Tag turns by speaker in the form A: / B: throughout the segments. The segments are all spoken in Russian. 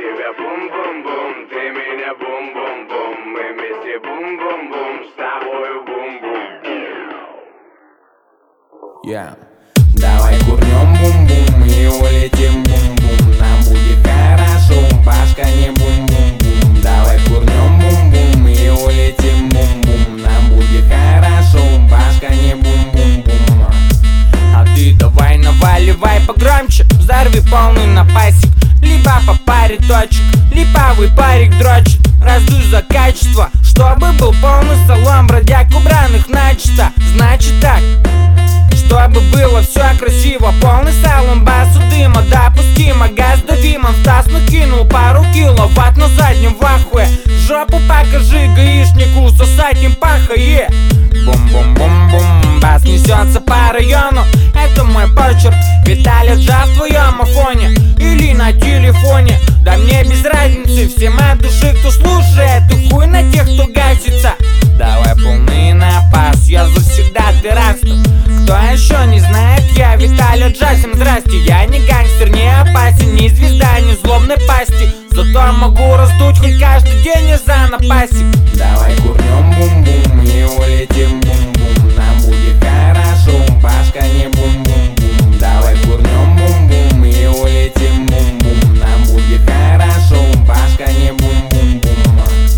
A: тебя бум-бум-бум, ты меня бум-бум-бум, мы вместе бум-бум-бум, с тобою бум-бум.
B: Давай курнем бум-бум и улетим бум-бум. Нам будет хорошо, башка не бум-бум-бум. Давай курнем бум-бум и улетим бум-бум. Нам будет хорошо, башка не бум-бум-бум.
C: А ты давай наваливай погромче, взорви полный напасик. Либо по паре точек, липовый парик дрочит. Раздуй за качество, чтобы был полный салон бродяг, убранных начисто. Значит так, чтобы было все красиво, полный салон басу дыма, допустимо, газ давимом. Стас накинул пару киловатт на заднем в ахуе. Жопу покажи гаишнику, сосать им пахае. Бум-бум-бум-бум, бас несется по району. Это мой почерк, Виталя Джаз в твоем афоне или на телефоне. Да мне без разницы, всем от души, кто слушает, и хуй на тех, кто гасится. Давай полный напас, я завсегдатый расту. Кто еще не знает, я Виталя Джаз, всем здрасте. Я не гангстер, не опасен, не звезда, не злобной пасти. Зато могу раздуть хоть каждый день из-за напасик.
B: Давай курнем бум-бум и улетим бум-бум. Нам будет хорошо, башка не бум-бум-бум. Давай курнем бум-бум и улетим бум-бум. Нам будет хорошо, башка не бум-бум-бум.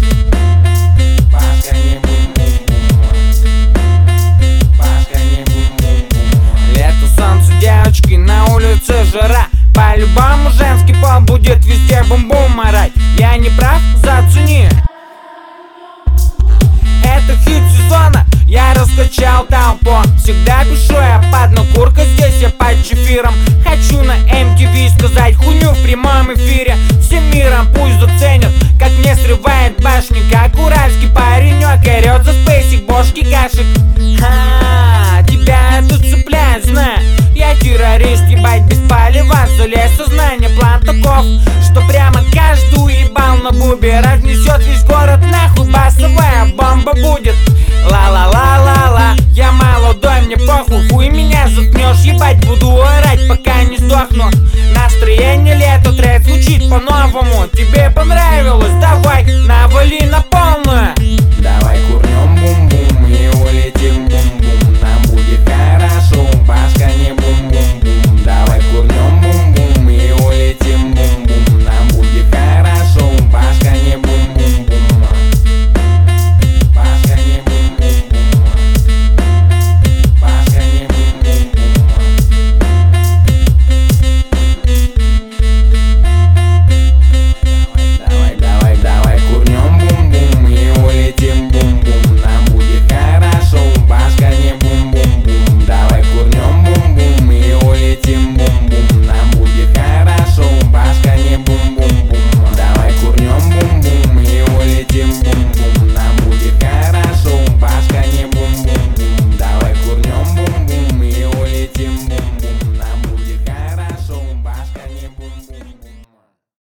B: Башка не бум-бум-бум. Башка не бум-бум-бум.
C: Лето, солнце, девочки, на улице жара. По-любому женский пол будет везде бум-бум орать. Я не прав, зацени. Это хит сезона, я раскачал толпу. Всегда пишу я под накуркой, здесь я под чефиром. Хочу на MTV сказать хуйню в прямом эфире. Всем миром пусть заценят, как мне срывает башни. Как уральский паренек орет за спейсик бошки гашек. Тебя это цепляет, знаю. Я террорист, ебать без палева. Залез сознание, план таков, что прямо каждый уебал на бубе. Разнесет весь город нахуй, басовая бомба будет. Ла-ла-ла-ла-ла, я молодой, мне похуй. Хуй меня заткнешь, ебать буду орать, пока не сдохну. Настроение лето, трек звучит по-новому. Тебе понравится?